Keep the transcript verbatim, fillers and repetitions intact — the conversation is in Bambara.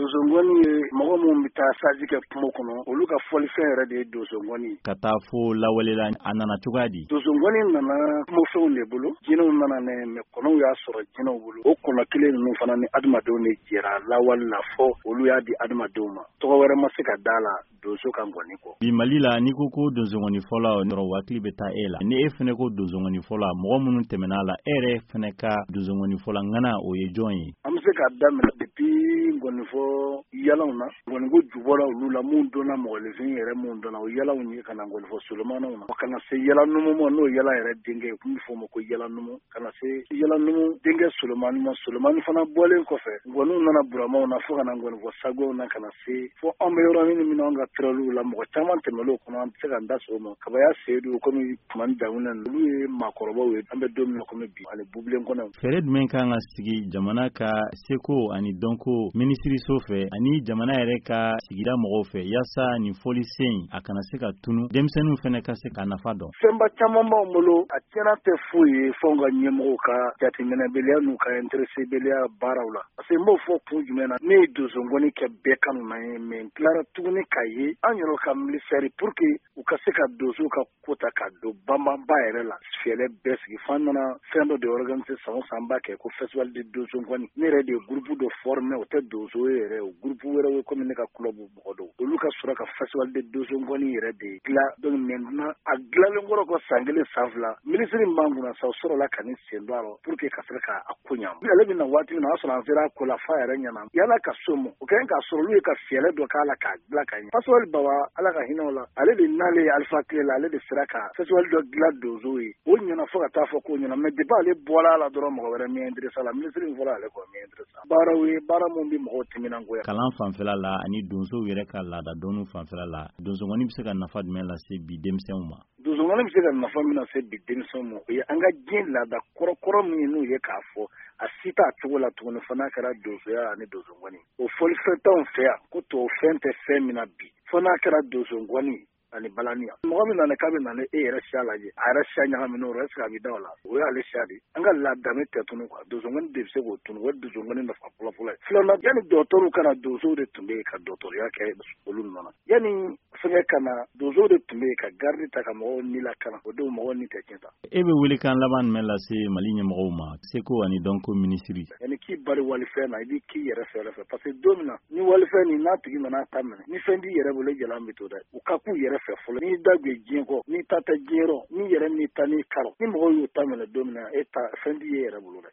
donsongoni mɔgɔ minnu bɛ taa saji kɛ kungo kɔnɔ olu ka fɔlifɛn yɛrɛ de ye donsongoni ka taa fo lawalela a nana cogoya di donsongoni nana kumafɛnw de bolo jinɛw nana ne mɛ kɔnɔw y'a sɔrɔ jinɛw bolo o kɔnɔ kelen ninnu fana ni adamadenw de jɛra lawali la fɔ olu y'a di adamadenw ma tɔgɔ wɛrɛ ma se ka da la donso ka ngɔni kɔ bi Mali la ni ko ko donsongoni fɔlɔ nɔrɔ wakili bɛ taa e la ni e fɛnɛ ko donsongoni fɔlɔ mɔgɔ minnu tɛmɛna la e yɛrɛ fɛnɛ ka donsongoni fɔlɔ ŋana o ye jɔn ye an bɛ se k'a daminɛ depuis ngɔnifɔ yalaw na ngɔniko jubɔla olu la mun donna mɔgɔlefin yɛrɛ mun donna o yalaw ye ka na ngɔnifɔ solomanaw na ka na se yala numu ma n'o yala yɛrɛ denkɛ ye kun bɛ fɔ o ma ko yala numu ka na se yala numu denkɛ solomani ma solomani fana bɔlen kɔfɛ ngɔniw nana buramaw na fo ka na ngɔnifɔ sagow na ka na se fo an bɛ yɔrɔnin min na an ka tiraliw la mɔgɔ caman tɛmɛl'o kɔnɔ an bɛ se ka n da so ma kabaya seyidu komi tumani dawuna olu ye maakɔrɔbaw ye an bɛ don min na komi bi ani bubilen kɔnɔ fɛɛrɛ jumɛn kan ka sigi jamana ka seko ani dɔnko minisiriso fɛ ani jamana yɛrɛ ka sigida mɔgɔw fɛ yaasa nin fɔli sen a kana se ka tunu denmisɛnninw fɛnɛ ka se ka nafa dɔn fɛnba caman b'anw bolo a tiɲɛna tɛ foyi ye fɔ ka ɲɛmɔgɔw ka jateminɛbeliya n'u ka interesebeliya baaraw la parce que n b'o fɔ kun jumɛn na ne ye donsongoni kɛ bɛɛ kanu na ye mɛ n tilara tuguni k'a ye an yɛrɛ ka milisɛri pour que u ka se ka donso ka ko ta ka don banbanba yɛrɛ la fɛɛrɛ bɛɛ sigi fan nana fɛn dɔ de organiser san o san b'a kɛ ko festival de donsongoni ne yɛrɛ de ye groupe dɔ former o tɛ donso ye yɛrɛ o groupe wɛrɛ ye komi ne ka club mɔgɔ dɔw olu ka sɔrɔ ka festival de donsongoni yɛrɛ de dilan donc maintenant a dilanlen kɔrɔ ko san kelen san fila minisiri min b'an kunna sa o sɔrɔla ka ni sen don a la pour que ka se ka a ko ɲa ale bɛna waati min na o y'a sɔrɔ an sera a ko la fa yɛrɛ ɲɛna yala ka so mɔ o kɛn k'a sɔrɔ olu ye ka fɛɛrɛ dɔ k'a la k'a dilan ka ɲɛ festival baba ala ka hinɛw la ale de n'ale ye alifa tile la ale de sera ka festival dɔ dilan donso ye o ɲɛna fo ka taa fɔ k'o ɲɛna mɛ depuis ale bɔra a la dɔrɔn mɔgɔ wɛrɛ min intéressé la minisiri min fɔra ale kɔ min intéressé baaraw ye baara mun bi mɔgɔw timinangoya kalan fanfɛla la ani donsow yɛrɛ ka laada dɔnniw fanfɛla la donsongoni bɛ se ka nafa jumɛn lase bi denmisɛnw ma donsongoni bɛ se ka nafa min lase bi denmisɛnw ma o ye an ka diɲɛ laada kɔrɔkɔrɔ min ye n'u ye k'a fɔ a si t'a cogo la tuguni fo n'a kɛra donsoya ani donsongoni o fɔlifɛn t'anw fɛ yan ko tubabu fɛn tɛ fɛn min na bi fo n'a kɛra donsongoni ani balaniya mɔgɔ min nana k'a bɛ na e yɛrɛ siya lajɛ a yɛrɛ siya ɲagaminen o est ce que a bɛ da o la o y'ale siya de an ka laadame tɛ tunu quoi donsongoni de bɛ se k'o tunu o ye donsongoni nafa fɔlɔfɔlɔ ye filanan yanni dɔgɔtɔrɔw kana donsow de tun bɛ yen ka dɔgɔtɔrɔya kɛ olu nɔ na yanni fɛngɛ kana donsow de tun bɛ yen ka garidi ta ka mɔgɔw ni lakana o don mɔgɔw ni tɛ tiɲɛ ta e bɛ welekan laban jumɛn lase Mali ɲɛmɔgɔw ma seko ani dɔnko minisiri yanni k'i bari walifɛn na i b'i k'i yɛrɛ fɛ yɛrɛ fɛ parce que don min na ni walifɛn nin n'a tigi nana ta minɛ ni fɛn t'i yɛrɛ bolo i jalan bɛ to dɛ u ka k'u yɛrɛ fɛ fɔlɔ n'i da bɛ diɲɛ kɔ n'i ta tɛ diɲɛ rɔ n'i yɛrɛ n'i ta n'i karo ni mɔgɔw y'u ta minɛ don min na e ta fɛn t'i ye yɛrɛ bolo dɛ